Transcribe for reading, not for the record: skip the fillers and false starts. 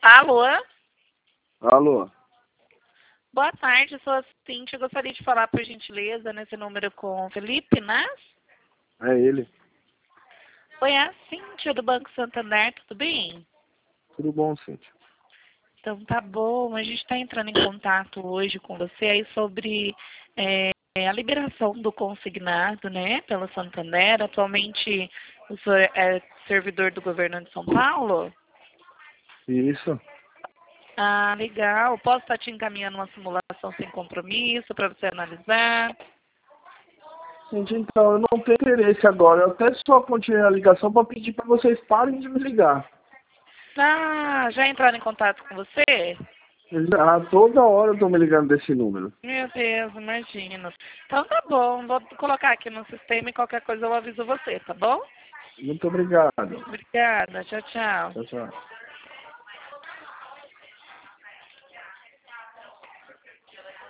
Alô? Alô? Boa tarde, sou a Cíntia. Gostaria de falar, por gentileza, nesse número com o Felipe, né? É ele. Oi, é a Cíntia do Banco Santander, tudo bem? Tudo bom, Cíntia? Então tá bom, a gente está entrando em contato hoje com você aí sobre a liberação do consignado, né, pela Santander. Atualmente o senhor é servidor do governo de São Paulo? Isso. Ah, legal. Posso estar te encaminhando uma simulação sem compromisso para você analisar? Cíntia, então, eu não tenho interesse agora. Eu até só continuei a ligação para pedir para vocês parem de me ligar. Ah, já entraram em contato com você? Toda hora eu tô me ligando desse número. Meu Deus, imagino. Então tá bom, vou colocar aqui no sistema e qualquer coisa eu aviso você, tá bom? Muito obrigado. Obrigada, tchau, tchau. Tchau, tchau.